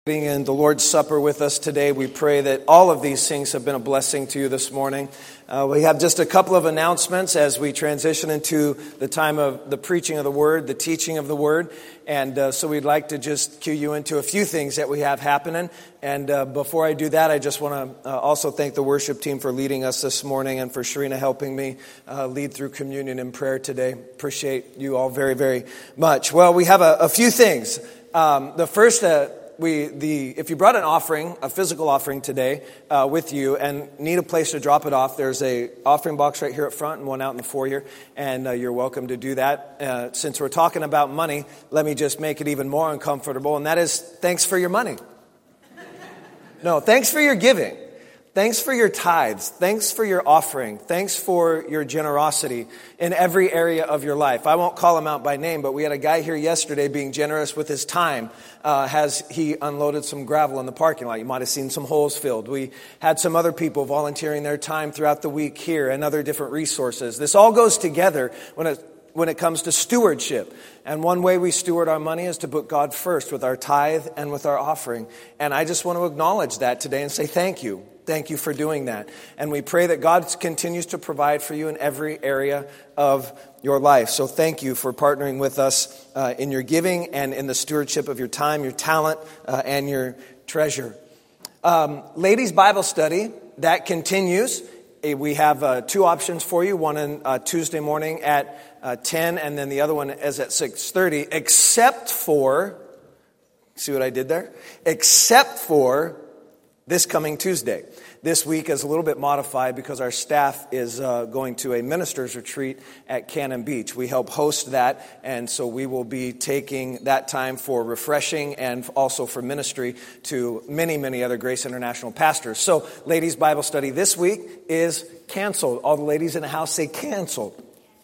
In the Lord's Supper with us today. We pray that all of these things have been a blessing to you this morning. We have just a couple of announcements as we transition into the time of the preaching of the Word, the teaching of the Word. And so we'd like to just cue you into a few things that we have happening. And before I do that, I just want to also thank the worship team for leading us this morning and for Sharina helping me lead through communion and prayer today. Appreciate you all very, very much. Well, we have a few things. The first if you brought an offering, a physical offering today with you and need a place to drop it off, there's a offering box right here up front and one out in the foyer, and you're welcome to do that. Since we're talking about money, let me just make it even more uncomfortable, and that is thanks for your money. No, thanks for your giving. Thanks for your tithes. Thanks for your offering. Thanks for your generosity in every area of your life. I won't call him out by name, but we had a guy here yesterday being generous with his time as he unloaded some gravel in the parking lot. You might have seen some holes filled. We had some other people volunteering their time throughout the week here and other different resources. This all goes together when it comes to stewardship. And one way we steward our money is to put God first with our tithe and with our offering. And I just want to acknowledge that today and say thank you. Thank you for doing that. And we pray that God continues to provide for you in every area of your life. So thank you for partnering with us in your giving and in the stewardship of your time, your talent, and your treasure. Ladies' Bible study, that continues. We have two options for you, one on Tuesday morning at 10, and then the other one is at 6:30, except for, see what I did there? Except for this coming Tuesday. This week is a little bit modified because our staff is going to a minister's retreat at Cannon Beach. We help host that, and so we will be taking that time for refreshing and also for ministry to many, many other Grace International pastors. So, ladies' Bible study this week is canceled. All the ladies in the house say canceled.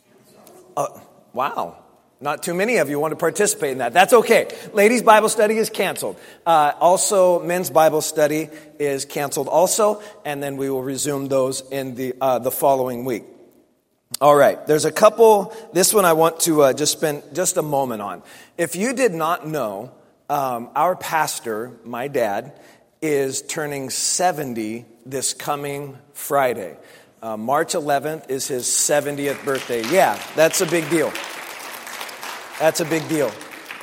Wow. Not too many of you want to participate in that. That's okay. Ladies' Bible study is canceled. Also, men's Bible study is canceled also, and then we will resume those in the following week. All right. There's a couple. This one I want to just spend just a moment on. If you did not know, our pastor, my dad, is turning 70 this coming Friday. March 11th is his 70th birthday. Yeah, that's a big deal. That's a big deal.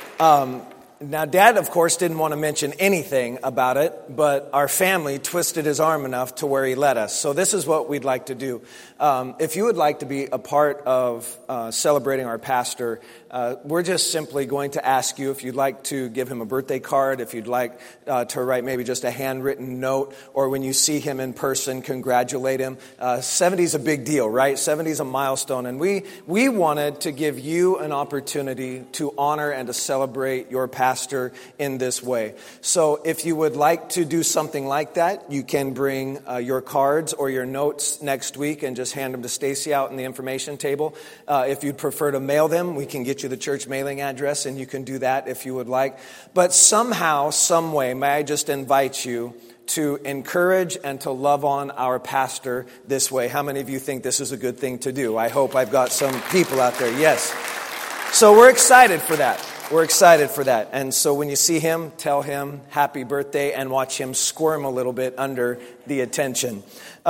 Now, Dad, of course, didn't want to mention anything about it, but our family twisted his arm enough to where he let us. So this is what we'd like to do. If you would like to be a part of celebrating our pastor, we're just simply going to ask you if you'd like to give him a birthday card, if you'd like to write maybe just a handwritten note, or when you see him in person, congratulate him. 70 is a big deal, right? 70 is a milestone, and we wanted to give you an opportunity to honor and to celebrate your pastor in this way. So if you would like to do something like that, you can bring your cards or your notes next week and just hand them to Stacy out in the information table. If you'd prefer to mail them, we can get you the church mailing address, and you can do that if you would like. But somehow, some way, may I just invite you to encourage and to love on our pastor this way. How many of you think this is a good thing to do? I hope I've got some people out there. Yes. So we're excited for that. We're excited for that. And so when you see him, tell him happy birthday and watch him squirm a little bit under the attention.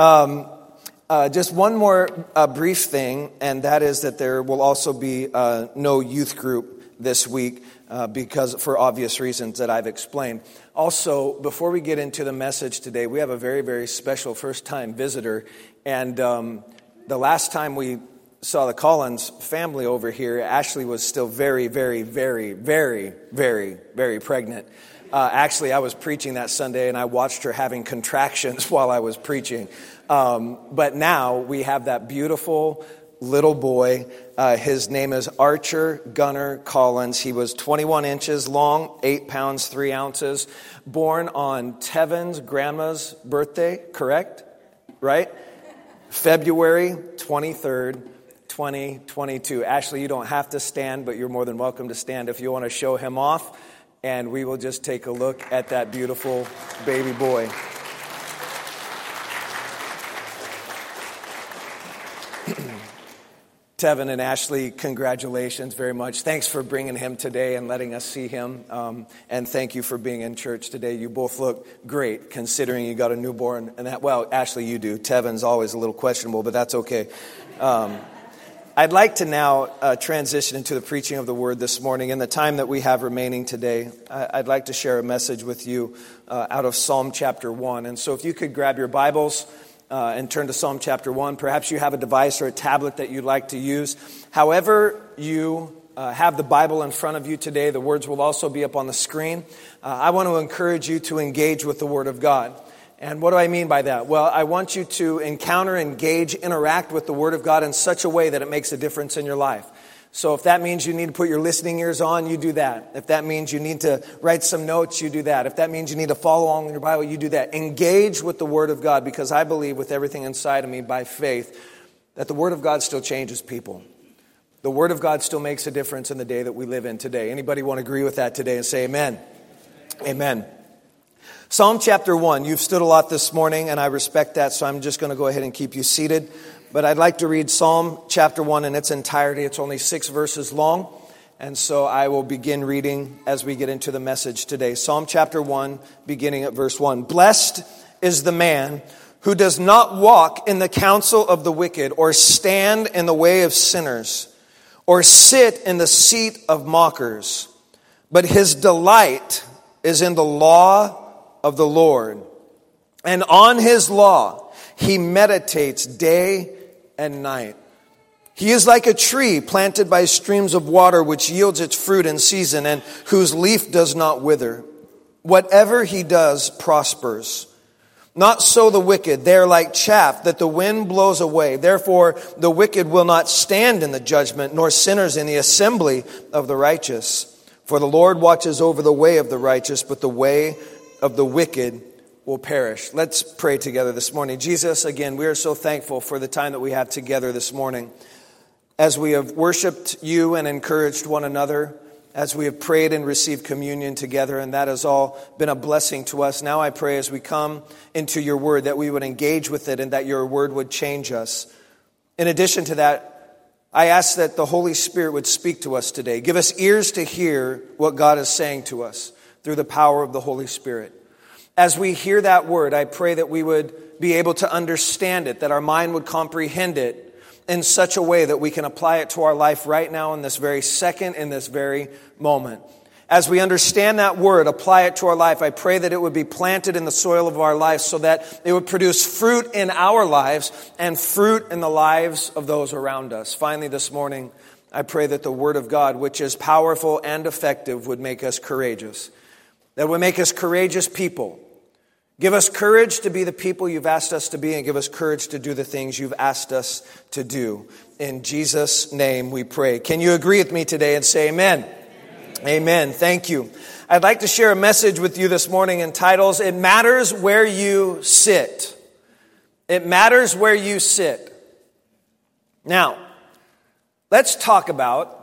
Just one more brief thing, and that is that there will also be no youth group this week because for obvious reasons that I've explained. Also, before we get into the message today, we have a very, very special first-time visitor. And the last time we saw the Collins family over here, Ashley was still very, very, very, very, very, very pregnant. Actually, I was preaching that Sunday, and I watched her having contractions while I was preaching. But now we have that beautiful little boy. His name is Archer Gunnar Collins. He was 21 inches long, 8 pounds, 3 ounces, born on Tevin's grandma's birthday, correct? Right? February 23rd, 2022. Ashley, you don't have to stand, but you're more than welcome to stand if you want to show him off. And we will just take a look at that beautiful baby boy. Tevin and Ashley, congratulations very much. Thanks for bringing him today and letting us see him. And thank you for being in church today. You both look great considering you got a newborn. And that, well, Ashley, you do. Tevin's always a little questionable, but that's okay. I'd like to now transition into the preaching of the word this morning. In the time that we have remaining today, I'd like to share a message with you out of Psalm chapter 1. And so if you could grab your Bibles and turn to Psalm chapter 1. Perhaps you have a device or a tablet that you'd like to use. However you have the Bible in front of you today, the words will also be up on the screen. I want to encourage you to engage with the Word of God. And what do I mean by that? Well, I want you to encounter, engage, interact with the Word of God in such a way that it makes a difference in your life. So if that means you need to put your listening ears on, you do that. If that means you need to write some notes, you do that. If that means you need to follow along in your Bible, you do that. Engage with the Word of God, because I believe with everything inside of me by faith that the Word of God still changes people. The Word of God still makes a difference in the day that we live in today. Anybody want to agree with that today and say amen? Amen. Psalm chapter 1. You've stood a lot this morning, and I respect that, so I'm just going to go ahead and keep you seated. But I'd like to read Psalm chapter 1 in its entirety. It's only 6 verses long. And so I will begin reading as we get into the message today. Psalm chapter 1, beginning at verse 1. Blessed is the man who does not walk in the counsel of the wicked, or stand in the way of sinners, or sit in the seat of mockers. But his delight is in the law of the Lord. And on his law he meditates day and night. He is like a tree planted by streams of water, which yields its fruit in season, and whose leaf does not wither. Whatever he does prospers. Not so the wicked. They are like chaff that the wind blows away. Therefore the wicked will not stand in the judgment, nor sinners in the assembly of the righteous. For the Lord watches over the way of the righteous, but the way of the wicked will perish. Let's pray together this morning. Jesus, again, we are so thankful for the time that we have together this morning. As we have worshiped you and encouraged one another, as we have prayed and received communion together, and that has all been a blessing to us. Now I pray as we come into your word that we would engage with it and that your word would change us. In addition to that, I ask that the Holy Spirit would speak to us today. Give us ears to hear what God is saying to us through the power of the Holy Spirit. As we hear that word, I pray that we would be able to understand it, that our mind would comprehend it in such a way that we can apply it to our life right now in this very second, in this very moment. As we understand that word, apply it to our life, I pray that it would be planted in the soil of our lives so that it would produce fruit in our lives and fruit in the lives of those around us. Finally, this morning, I pray that the word of God, which is powerful and effective, would make us courageous. That would make us courageous people. Give us courage to be the people you've asked us to be, and give us courage to do the things you've asked us to do. In Jesus' name we pray. Can you agree with me today and say amen? Amen. Amen. Thank you. I'd like to share a message with you this morning entitled, It Matters Where You Sit. It matters where you sit. Now, let's talk about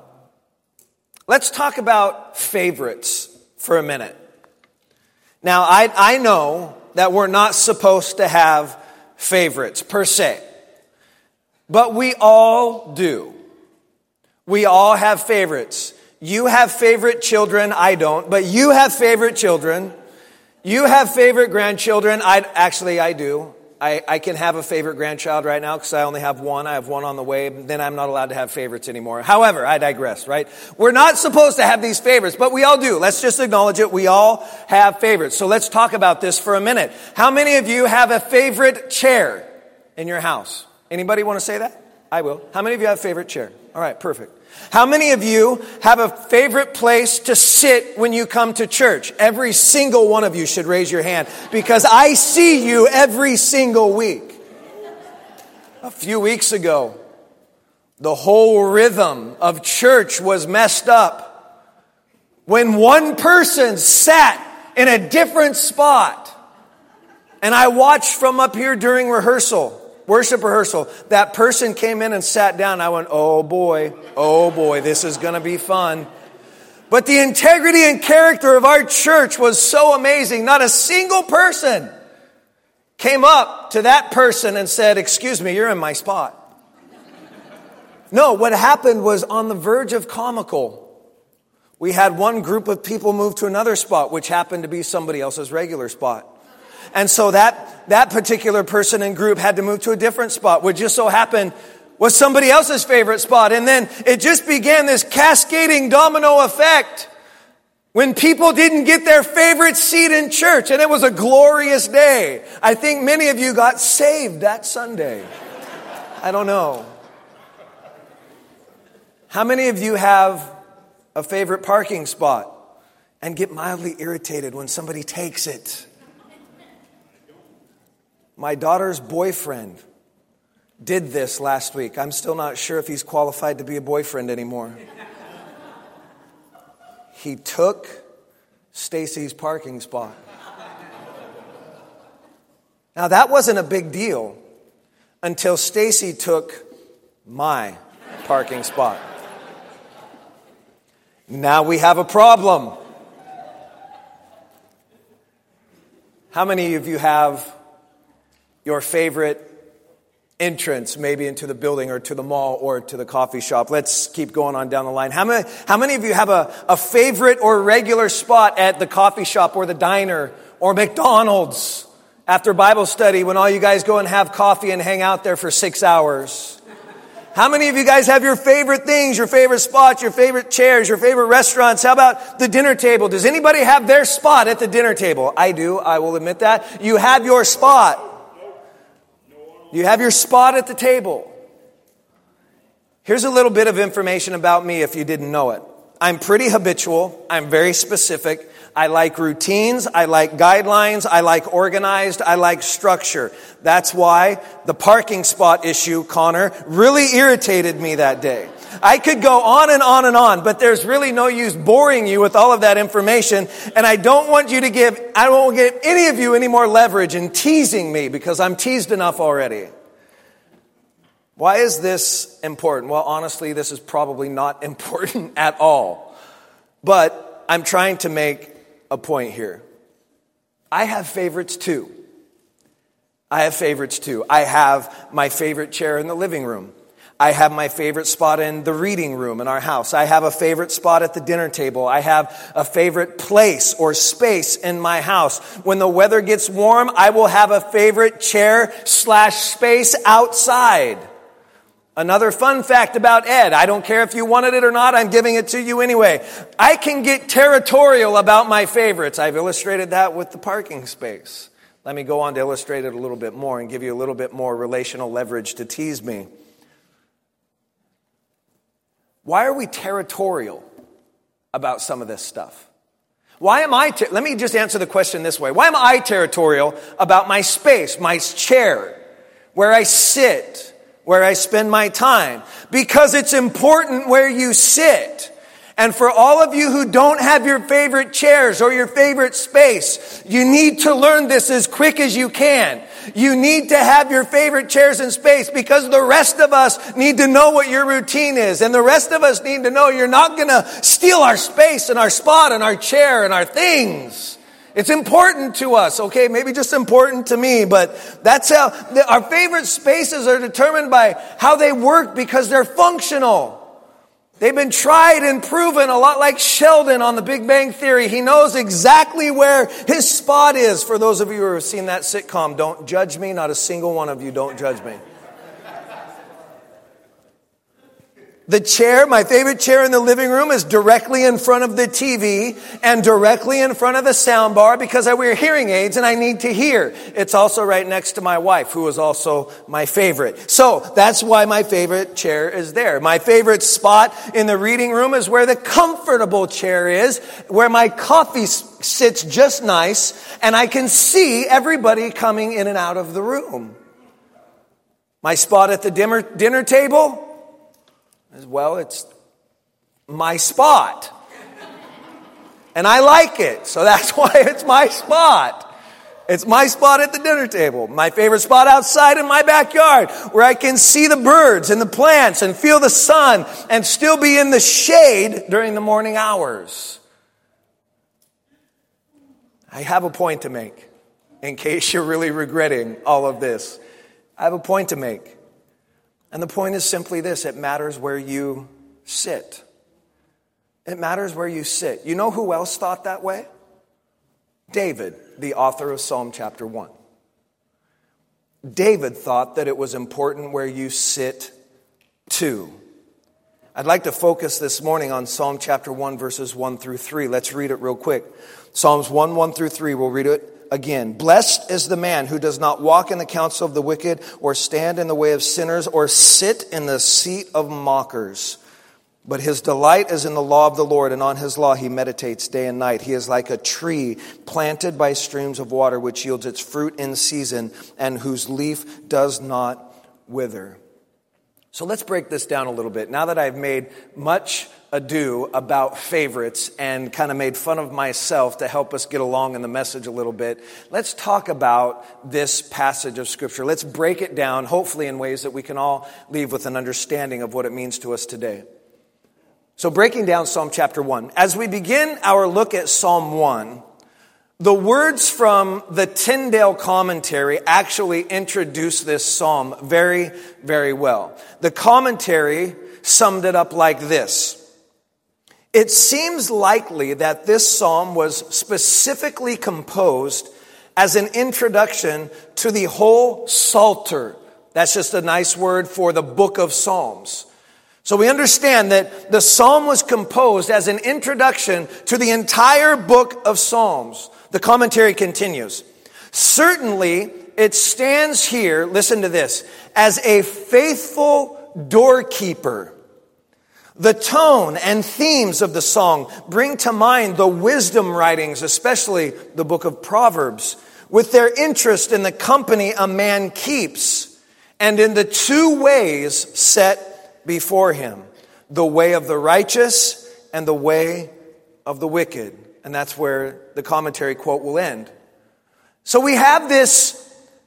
favorites for a minute. Now, I know that we're not supposed to have favorites per se, but we all do. We all have favorites. You have favorite children. I don't, but you have favorite children. You have favorite grandchildren. I do. I can have a favorite grandchild right now because I only have one. I have one on the way. Then I'm not allowed to have favorites anymore. However, I digress, right? We're not supposed to have these favorites, but we all do. Let's just acknowledge it. We all have favorites. So let's talk about this for a minute. How many of you have a favorite chair in your house? Anybody want to say that? I will. How many of you have a favorite chair? All right, perfect. How many of you have a favorite place to sit when you come to church? Every single one of you should raise your hand because I see you every single week. A few weeks ago, the whole rhythm of church was messed up when one person sat in a different spot. And I watched from up here during worship rehearsal, that person came in and sat down. I went, oh boy, this is going to be fun. But the integrity and character of our church was so amazing. Not a single person came up to that person and said, excuse me, you're in my spot. No, what happened was on the verge of comical. We had one group of people move to another spot, which happened to be somebody else's regular spot. And so that particular person and group had to move to a different spot, which just so happened was somebody else's favorite spot. And then it just began this cascading domino effect when people didn't get their favorite seat in church. And it was a glorious day. I think many of you got saved that Sunday. I don't know. How many of you have a favorite parking spot and get mildly irritated when somebody takes it? My daughter's boyfriend did this last week. I'm still not sure if he's qualified to be a boyfriend anymore. He took Stacy's parking spot. Now that wasn't a big deal until Stacy took my parking spot. Now we have a problem. How many of you have your favorite entrance, maybe into the building or to the mall or to the coffee shop? Let's keep going on down the line. How many of you have a favorite or regular spot at the coffee shop or the diner or McDonald's after Bible study when all you guys go and have coffee and hang out there for 6 hours? How many of you guys have your favorite things, your favorite spots, your favorite chairs, your favorite restaurants? How about the dinner table? Does anybody have their spot at the dinner table? I do. I will admit that. You have your spot. You have your spot at the table. Here's a little bit of information about me if you didn't know it. I'm pretty habitual. I'm very specific. I like routines. I like guidelines. I like organized. I like structure. That's why the parking spot issue, Connor, really irritated me that day. I could go on and on and on, but there's really no use boring you with all of that information. And I don't want to give any of you any more leverage in teasing me because I'm teased enough already. Why is this important? Well, honestly, this is probably not important at all. But I'm trying to make a point here. I have favorites too. I have my favorite chair in the living room. I have my favorite spot in the reading room in our house. I have a favorite spot at the dinner table. I have a favorite place or space in my house. When the weather gets warm, I will have a favorite chair/space outside. Another fun fact about Ed, I don't care if you wanted it or not, I'm giving it to you anyway. I can get territorial about my favorites. I've illustrated that with the parking space. Let me go on to illustrate it a little bit more and give you a little bit more relational leverage to tease me. Why are we territorial about some of this stuff? Let me just answer the question this way. Why am I territorial about my space, my chair, where I sit, where I spend my time? Because it's important where you sit. And for all of you who don't have your favorite chairs or your favorite space, you need to learn this as quick as you can. You need to have your favorite chairs and space because the rest of us need to know what your routine is. And the rest of us need to know you're not going to steal our space and our spot and our chair and our things. It's important to us, okay? Maybe just important to me, but that's how our favorite spaces are determined by how they work because they're functional. They've been tried and proven, a lot like Sheldon on The Big Bang Theory. He knows exactly where his spot is. For those of you who have seen that sitcom, don't judge me. Not a single one of you, don't judge me. The chair, my favorite chair in the living room, is directly in front of the TV and directly in front of the sound bar because I wear hearing aids and I need to hear. It's also right next to my wife, who is also my favorite. So that's why my favorite chair is there. My favorite spot in the reading room is where the comfortable chair is, where my coffee sits just nice and I can see everybody coming in and out of the room. My spot at the dinner table, well, it's my spot. And I like it, so that's why it's my spot. It's my spot at the dinner table. My favorite spot outside in my backyard, where I can see the birds and the plants and feel the sun and still be in the shade during the morning hours. I have a point to make, in case you're really regretting all of this. I have a point to make. And the point is simply this: it matters where you sit. It matters where you sit. You know who else thought that way? David, the author of Psalm chapter 1. David thought that it was important where you sit too. I'd like to focus this morning on Psalm chapter 1, verses 1 through 3. Let's read it real quick. Psalms 1, 1 through 3, we'll read it again. Blessed is the man who does not walk in the counsel of the wicked, or stand in the way of sinners, or sit in the seat of mockers. But his delight is in the law of the Lord, and on his law he meditates day and night. He is like a tree planted by streams of water, which yields its fruit in season, and whose leaf does not wither. So let's break this down a little bit. Now that I've made much ado about favorites and kind of made fun of myself to help us get along in the message a little bit, let's talk about this passage of Scripture. Let's break it down, hopefully in ways that we can all leave with an understanding of what it means to us today. So breaking down Psalm chapter 1. As we begin our look at Psalm 1, the words from the Tyndale commentary actually introduce this psalm very, very well. The commentary summed it up like this: it seems likely that this psalm was specifically composed as an introduction to the whole Psalter. That's just a nice word for the book of Psalms. So we understand that the psalm was composed as an introduction to the entire book of Psalms. The commentary continues. Certainly, it stands here, listen to this, as a faithful doorkeeper. The tone and themes of the song bring to mind the wisdom writings, especially the book of Proverbs, with their interest in the company a man keeps and in the two ways set before him, the way of the righteous and the way of the wicked. And that's where the commentary quote will end. So we have this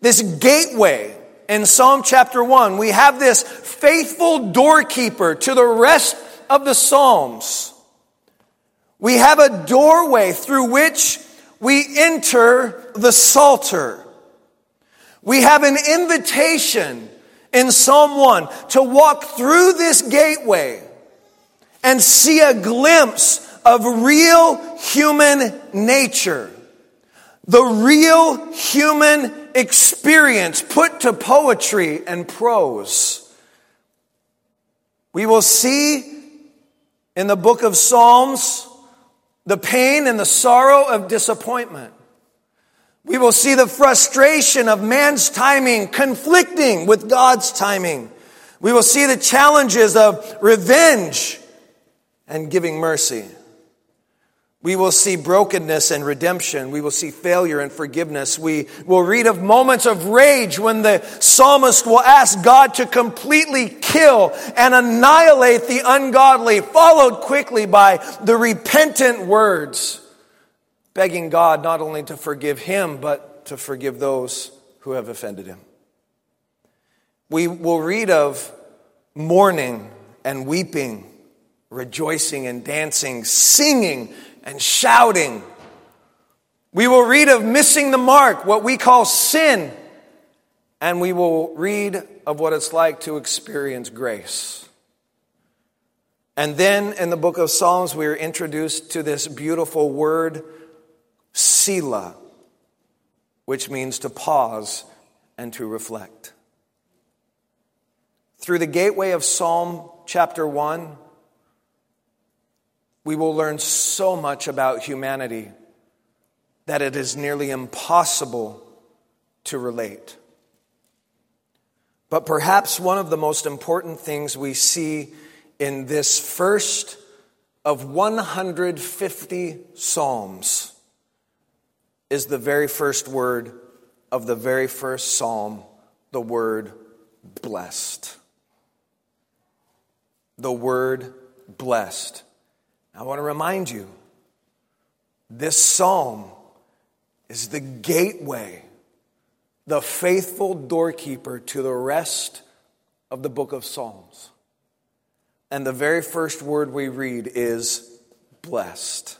gateway in Psalm chapter 1. We have this faithful doorkeeper to the rest of the Psalms. We have a doorway through which we enter the Psalter. We have an invitation in Psalm 1 to walk through this gateway and see a glimpse of real human nature. The real human experience put to poetry and prose. We will see in the book of Psalms the pain and the sorrow of disappointment. We will see the frustration of man's timing conflicting with God's timing. We will see the challenges of revenge and giving mercy. We will see brokenness and redemption. We will see failure and forgiveness. We will read of moments of rage when the psalmist will ask God to completely kill and annihilate the ungodly, followed quickly by the repentant words, begging God not only to forgive him, but to forgive those who have offended him. We will read of mourning and weeping, rejoicing and dancing, singing and shouting. We will read of missing the mark, what we call sin, and we will read of what it's like to experience grace. And then in the book of Psalms, we are introduced to this beautiful word, Selah, which means to pause and to reflect. Through the gateway of Psalm chapter 1, we will learn so much about humanity that it is nearly impossible to relate. But perhaps one of the most important things we see in this first of 150 Psalms is the very first word of the very first Psalm, the word blessed. The word blessed. I want to remind you, this psalm is the gateway, the faithful doorkeeper to the rest of the book of Psalms. And the very first word we read is blessed.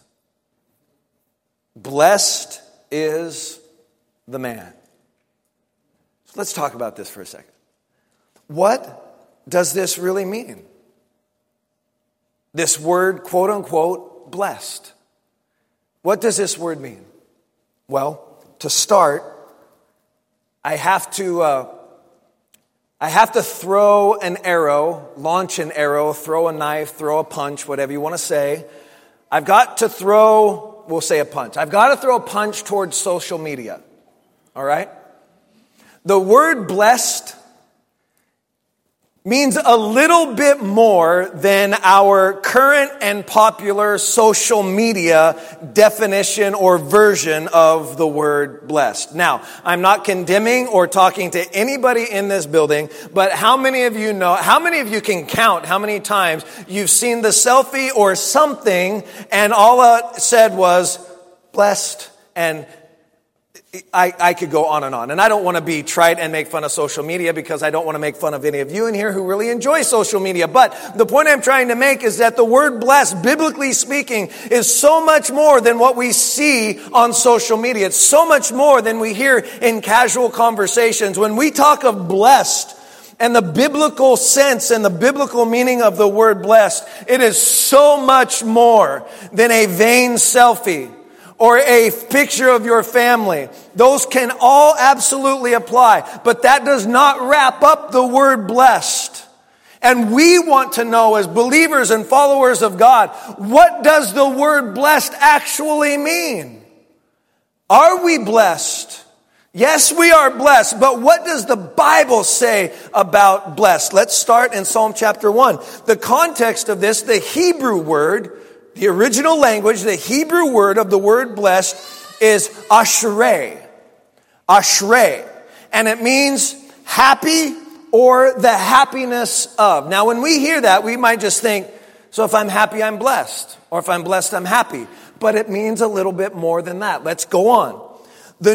Blessed is the man. So let's talk about this for a second. What does this really mean? This word, quote unquote, blessed. What does this word mean? Well, to start, I have to throw an arrow, launch an arrow, throw a knife, throw a punch, whatever you want to say. I've got to throw, we'll say a punch. I've got to throw a punch towards social media. All right? The word blessed means a little bit more than our current and popular social media definition or version of the word blessed. Now, I'm not condemning or talking to anybody in this building, but how many of you can count how many times you've seen the selfie or something and all it said was blessed, and I could go on. And I don't want to be trite and make fun of social media because I don't want to make fun of any of you in here who really enjoy social media. But the point I'm trying to make is that the word blessed, biblically speaking, is so much more than what we see on social media. It's so much more than we hear in casual conversations. When we talk of blessed and the biblical sense and the biblical meaning of the word blessed, it is so much more than a vain selfie or a picture of your family. Those can all absolutely apply, but that does not wrap up the word blessed. And we want to know, as believers and followers of God, what does the word blessed actually mean? Are we blessed? Yes, we are blessed, but what does the Bible say about blessed? Let's start in Psalm chapter 1. The context of this, the Hebrew word, the original language, the Hebrew word of the word blessed is ashrei. Ashrei. And it means happy or the happiness of. Now, when we hear that, we might just think, so if I'm happy, I'm blessed. Or if I'm blessed, I'm happy. But it means a little bit more than that. Let's go on. The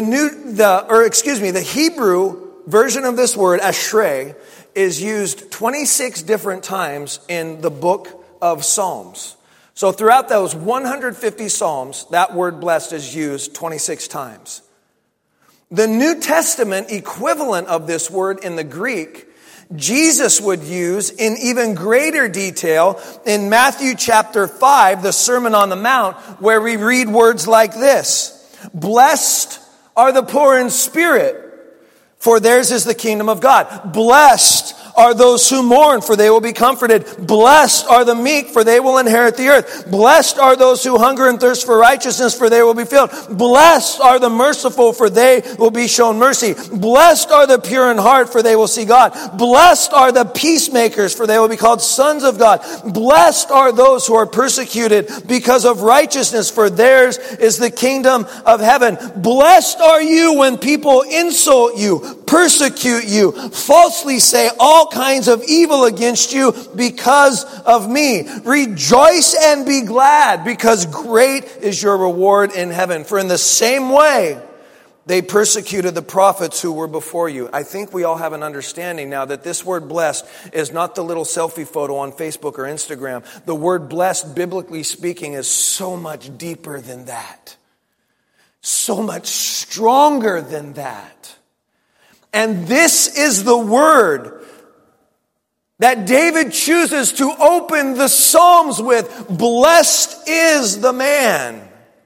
Hebrew version of this word, ashrei, is used 26 different times in the book of Psalms. So throughout those 150 Psalms, that word blessed is used 26 times. The New Testament equivalent of this word in the Greek, Jesus would use in even greater detail in Matthew chapter 5, the Sermon on the Mount, where we read words like this: blessed are the poor in spirit, for theirs is the kingdom of God. Blessed are those who mourn, for they will be comforted. Blessed are the meek, for they will inherit the earth. Blessed are those who hunger and thirst for righteousness, for they will be filled. Blessed are the merciful, for they will be shown mercy. Blessed are the pure in heart, for they will see God. Blessed are the peacemakers, for they will be called sons of God. Blessed are those who are persecuted because of righteousness, for theirs is the kingdom of heaven. Blessed are you when people insult you, persecute you, falsely say all kinds of evil against you because of me. Rejoice and be glad, because great is your reward in heaven. For in the same way they persecuted the prophets who were before you. I think we all have an understanding now that this word blessed is not the little selfie photo on Facebook or Instagram. The word blessed, biblically speaking, is so much deeper than that. So much stronger than that. And this is the word that David chooses to open the Psalms with. Blessed is the man.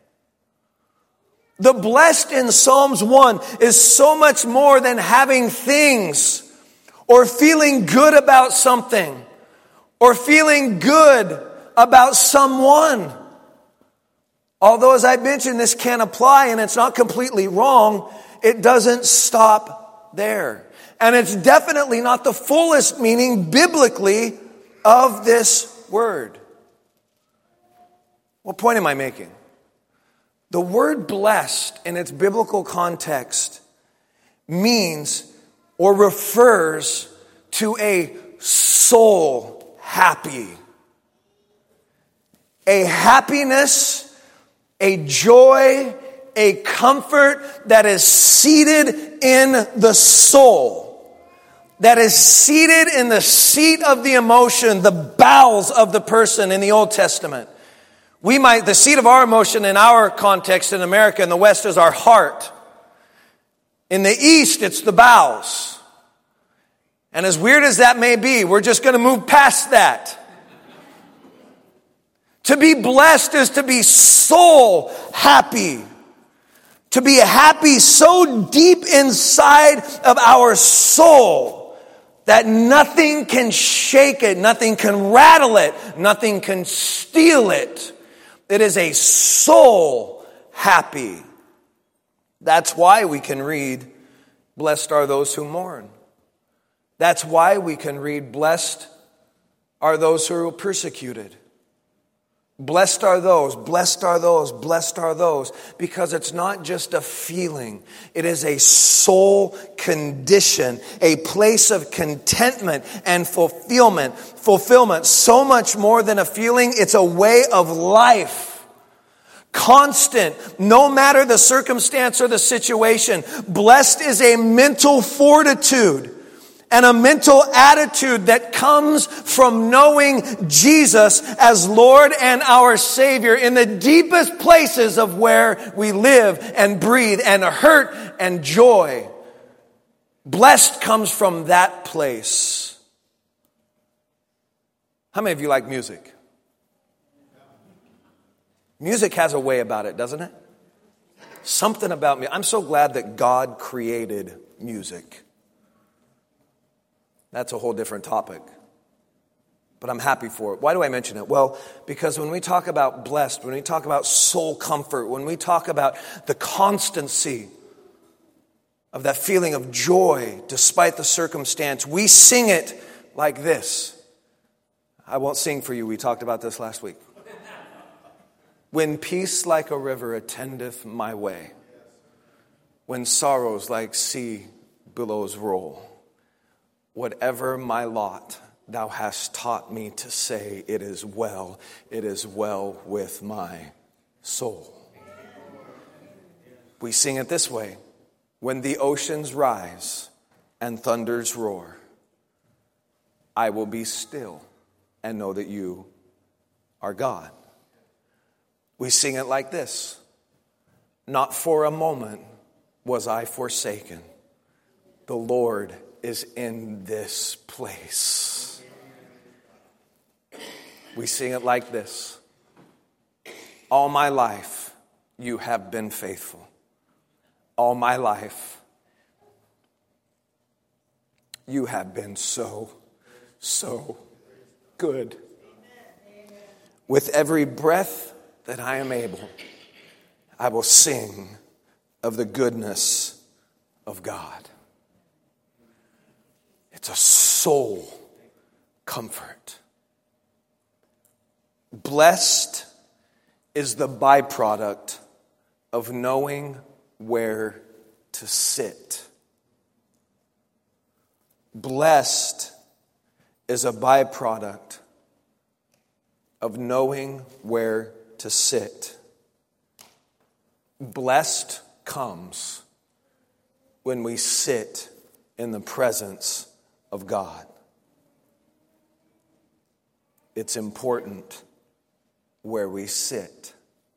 The blessed in Psalms 1 is so much more than having things or feeling good about something or feeling good about someone. Although, as I mentioned, this can apply and it's not completely wrong, it doesn't stop there. And it's definitely not the fullest meaning biblically of this word. What point am I making? The word blessed in its biblical context means or refers to a soul happy. A happiness, a joy, a comfort that is seated in the soul. That is seated in the seat of the emotion, the bowels of the person in the Old Testament. The seat of our emotion in our context in America and the West is our heart. In the East, it's the bowels. And as weird as that may be, we're just going to move past that. To be blessed is to be soul happy. To be happy so deep inside of our soul that nothing can shake it, nothing can rattle it, nothing can steal it. It is a soul happy. That's why we can read, "Blessed are those who mourn." That's why we can read, "Blessed are those who are persecuted." Blessed are those, blessed are those, blessed are those. Because it's not just a feeling. It is a soul condition, a place of contentment and fulfillment. Fulfillment, so much more than a feeling, it's a way of life. Constant, no matter the circumstance or the situation. Blessed is a mental fortitude and a mental attitude that comes from knowing Jesus as Lord and our Savior in the deepest places of where we live and breathe and hurt and joy. Blessed comes from that place. How many of you like music? Music has a way about it, doesn't it? Something about me. I'm so glad that God created music. That's a whole different topic. But I'm happy for it. Why do I mention it? Well, because when we talk about blessed, when we talk about soul comfort, when we talk about the constancy of that feeling of joy despite the circumstance, we sing it like this. I won't sing for you. We talked about this last week. When peace like a river attendeth my way, when sorrows like sea billows roll, whatever my lot, thou hast taught me to say, it is well with my soul. We sing it this way. When the oceans rise and thunders roar, I will be still and know that you are God. We sing it like this. Not for a moment was I forsaken. The Lord is in this place. We sing it like this. All my life you have been faithful. All my life you have been so good. With every breath that I am able, I will sing of the goodness of God. It's a soul comfort. Blessed is the byproduct of knowing where to sit. Blessed is a byproduct of knowing where to sit. Blessed comes when we sit in the presence of God. It's important where we sit.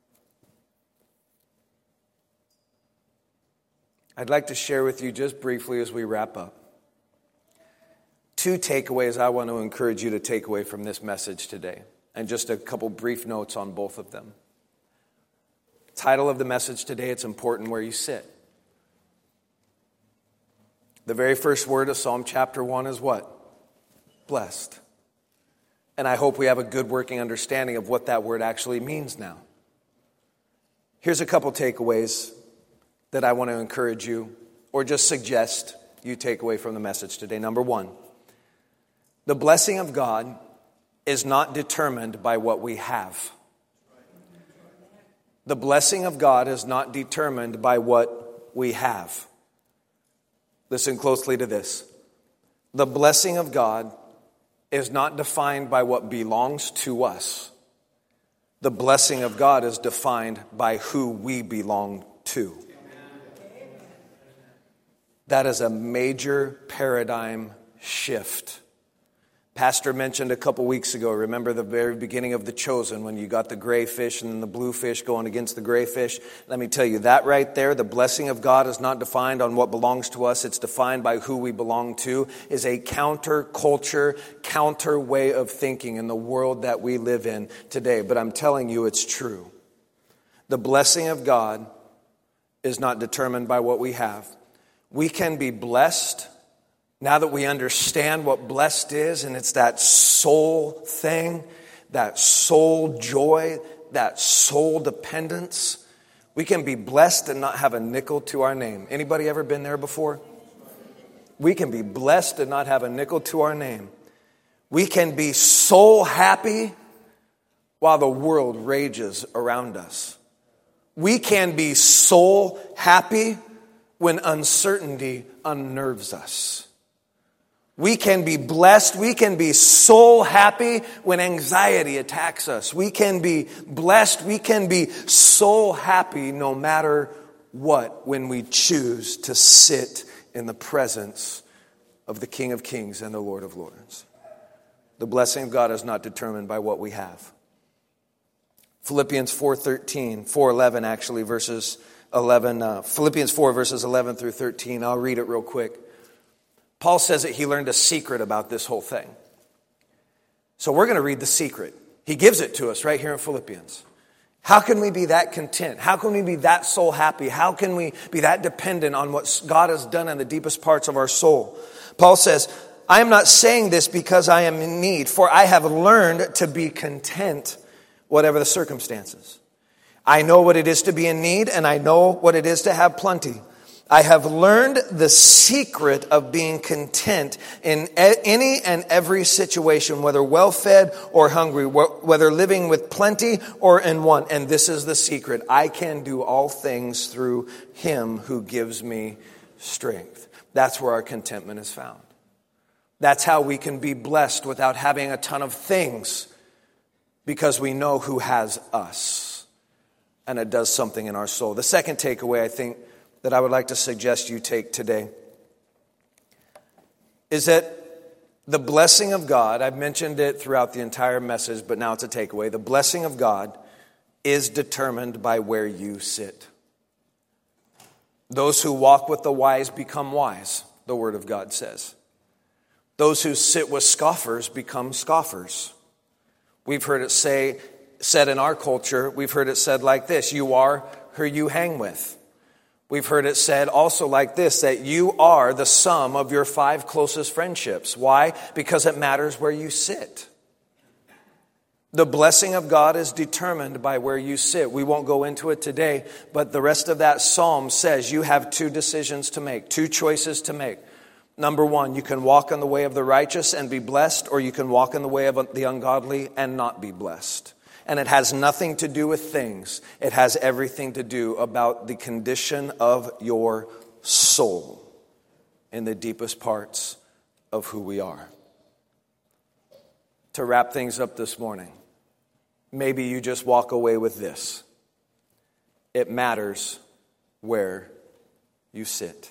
I'd like to share with you just briefly as we wrap up 2 takeaways I want to encourage you to take away from this message today, and just a couple brief notes on both of them. Title of the message today, it's important where you sit. The very first word of Psalm chapter 1 is what? Blessed. And I hope we have a good working understanding of what that word actually means now. Here's a couple takeaways that I want to encourage you, or just suggest you take away from the message today. Number 1, the blessing of God is not determined by what we have. The blessing of God is not determined by what we have. Listen closely to this. The blessing of God is not defined by what belongs to us. The blessing of God is defined by who we belong to. That is a major paradigm shift Pastor mentioned a couple weeks ago, remember the very beginning of The Chosen when you got the gray fish and then the blue fish going against the gray fish? Let me tell you, that right there, the blessing of God is not defined on what belongs to us. It's defined by who we belong to, is a counter-culture, counter way of thinking in the world that we live in today. But I'm telling you, it's true. The blessing of God is not determined by what we have. We can be blessed now that we understand what blessed is, and it's that soul thing, that soul joy, that soul dependence. We can be blessed and not have a nickel to our name. Anybody ever been there before? We can be blessed and not have a nickel to our name. We can be soul happy while the world rages around us. We can be soul happy when uncertainty unnerves us. We can be blessed, we can be soul happy when anxiety attacks us. We can be blessed, we can be soul happy no matter what when we choose to sit in the presence of the King of Kings and the Lord of Lords. The blessing of God is not determined by what we have. Philippians 4:11 actually, verses 11. Philippians 4 verses 11 through 13. I'll read it real quick. Paul says that he learned a secret about this whole thing. So we're going to read the secret. He gives it to us right here in Philippians. How can we be that content? How can we be that soul happy? How can we be that dependent on what God has done in the deepest parts of our soul? Paul says, I am not saying this because I am in need, for I have learned to be content whatever the circumstances. I know what it is to be in need, and I know what it is to have plenty. I have learned the secret of being content in any and every situation, whether well-fed or hungry, whether living with plenty or in want. And this is the secret. I can do all things through Him who gives me strength. That's where our contentment is found. That's how we can be blessed without having a ton of things, because we know who has us. And it does something in our soul. The second takeaway, I think, that I would like to suggest you take today is that the blessing of God, I've mentioned it throughout the entire message, but now it's a takeaway. The blessing of God is determined by where you sit. Those who walk with the wise become wise, the Word of God says. Those who sit with scoffers become scoffers. We've heard it said in our culture, we've heard it said like this: you are who you hang with. We've heard it said also like this, that you are the sum of your 5 closest friendships. Why? Because it matters where you sit. The blessing of God is determined by where you sit. We won't go into it today, but the rest of that psalm says you have 2 decisions to make, 2 choices to make. Number 1, you can walk in the way of the righteous and be blessed, or you can walk in the way of the ungodly and not be blessed. And it has nothing to do with things. It has everything to do about the condition of your soul in the deepest parts of who we are. To wrap things up this morning, maybe you just walk away with this: it matters where you sit.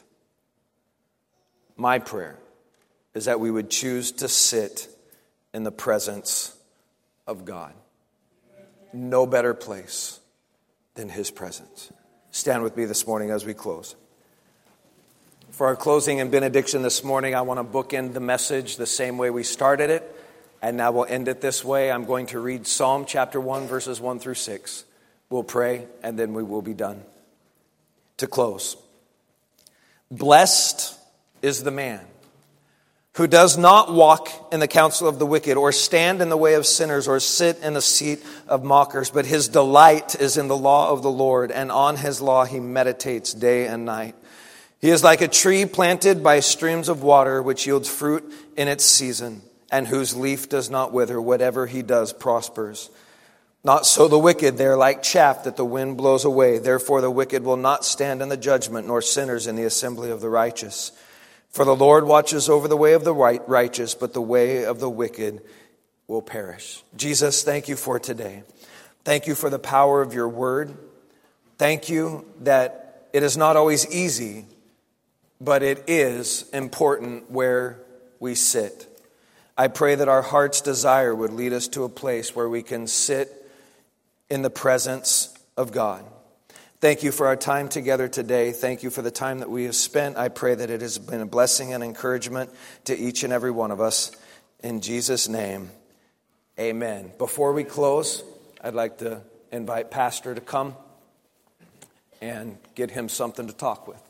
My prayer is that we would choose to sit in the presence of God. No better place than His presence. Stand with me this morning as we close. For our closing and benediction this morning, I want to bookend the message the same way we started it, and now we'll end it this way. I'm going to read Psalm chapter 1, verses 1 through 6. We'll pray, and then we will be done. To close, blessed is the man who does not walk in the counsel of the wicked, or stand in the way of sinners, or sit in the seat of mockers. But his delight is in the law of the Lord, and on His law he meditates day and night. He is like a tree planted by streams of water, which yields fruit in its season, and whose leaf does not wither. Whatever he does prospers. Not so the wicked. They are like chaff that the wind blows away. Therefore the wicked will not stand in the judgment, nor sinners in the assembly of the righteous. For the Lord watches over the way of the righteous, but the way of the wicked will perish. Jesus, thank you for today. Thank you for the power of your word. Thank you that it is not always easy, but it is important where we sit. I pray that our heart's desire would lead us to a place where we can sit in the presence of God. Thank you for our time together today. Thank you for the time that we have spent. I pray that it has been a blessing and encouragement to each and every one of us. In Jesus' name, amen. Before we close, I'd like to invite Pastor to come and get him something to talk with.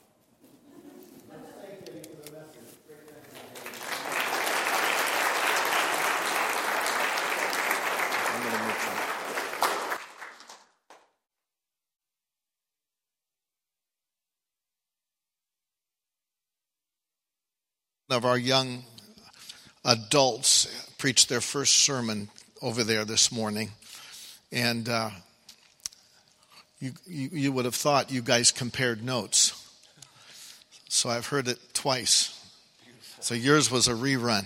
Of our young adults preached their first sermon over there this morning, and you would have thought you guys compared notes. So I've heard it twice. So yours was a rerun.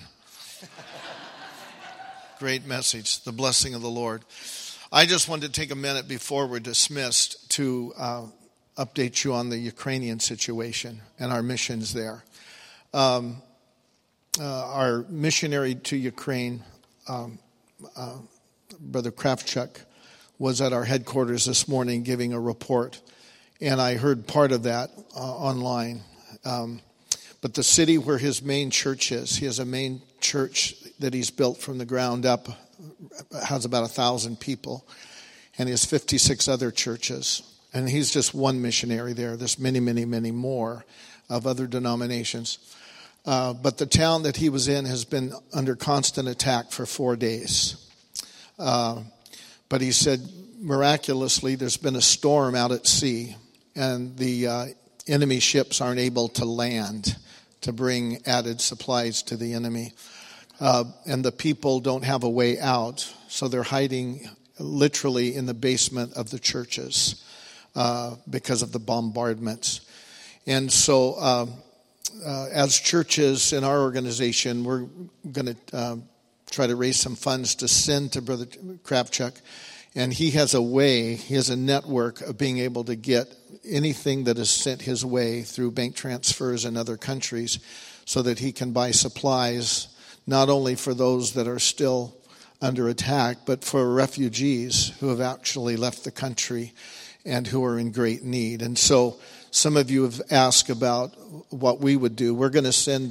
Great message, the blessing of the Lord. I just wanted to take a minute before we're dismissed to update you on the Ukrainian situation and our missions there. Our missionary to Ukraine, Brother Kravchuk, was at our headquarters this morning giving a report, and I heard part of that online. But the city where his main church is, he has a main church that he's built from the ground up, has about 1,000 people, and he has 56 other churches. And he's just one missionary there. There's many, many, many more of other denominations. But the town that he was in has been under constant attack for 4 days. But he said, miraculously, there's been a storm out at sea, and the enemy ships aren't able to land to bring added supplies to the enemy. And the people don't have a way out, so they're hiding literally in the basement of the churches because of the bombardments. And so as churches in our organization, we're going to try to raise some funds to send to Brother Kravchuk. And he has a network of being able to get anything that is sent his way through bank transfers in other countries so that he can buy supplies, not only for those that are still under attack, but for refugees who have actually left the country and who are in great need. And so some of you have asked about what we would do. We're going to send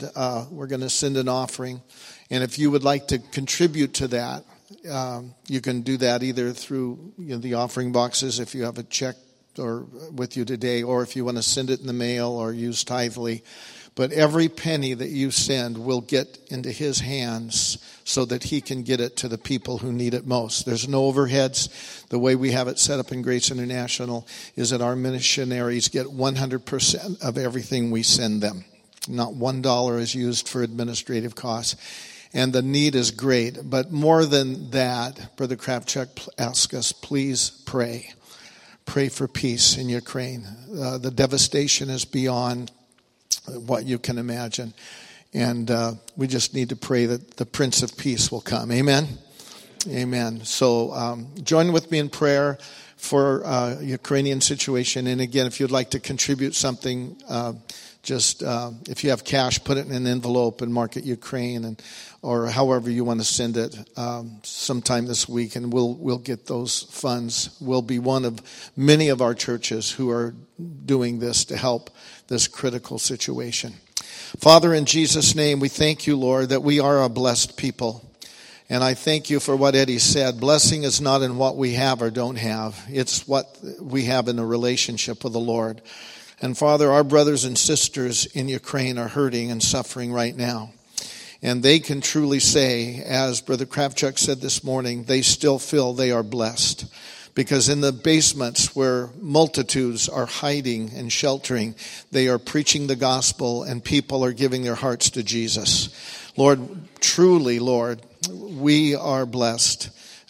an offering, and if you would like to contribute to that, you can do that either through the offering boxes if you have a check or with you today, or if you want to send it in the mail or use Tithely. But every penny that you send will get into his hands so that he can get it to the people who need it most. There's no overheads. The way we have it set up in Grace International is that our missionaries get 100% of everything we send them. Not $1 is used for administrative costs. And the need is great. But more than that, Brother Kravchuk asked us, please pray. Pray for peace in Ukraine. The devastation is beyond what you can imagine. And we just need to pray that the Prince of Peace will come. Amen? Amen. So join with me in prayer for Ukrainian situation. And again, if you'd like to contribute something, just if you have cash, put it in an envelope and mark it Ukraine, or however you want to send it sometime this week, and we'll get those funds. We'll be one of many of our churches who are doing this to help this critical situation. Father, in Jesus' name, we thank you, Lord, that we are a blessed people. And I thank you for what Eddie said. Blessing is not in what we have or don't have. It's what we have in a relationship with the Lord. And Father, our brothers and sisters in Ukraine are hurting and suffering right now. And they can truly say, as Brother Kravchuk said this morning, they still feel they are blessed. Because in the basements where multitudes are hiding and sheltering, they are preaching the gospel and people are giving their hearts to Jesus. Lord, truly, Lord, we are blessed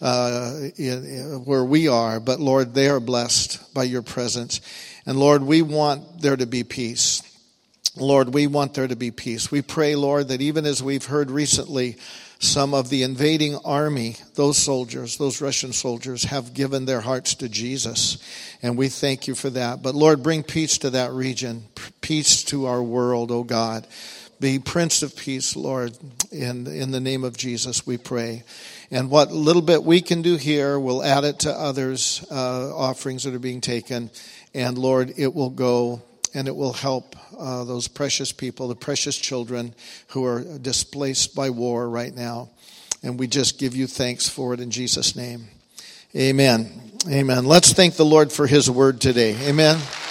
where we are, but Lord, they are blessed by your presence. And Lord, we want there to be peace. Lord, we want there to be peace. We pray, Lord, that even as we've heard recently, some of the invading army, those soldiers, those Russian soldiers, have given their hearts to Jesus. And we thank you for that. But Lord, bring peace to that region, peace to our world, oh God. Be Prince of Peace, Lord, in the name of Jesus we pray. And what little bit we can do here, we'll add it to others' offerings that are being taken. And Lord, it will go and it will help those precious people, the precious children who are displaced by war right now. And we just give you thanks for it in Jesus' name. Amen. Amen. Let's thank the Lord for his word today. Amen.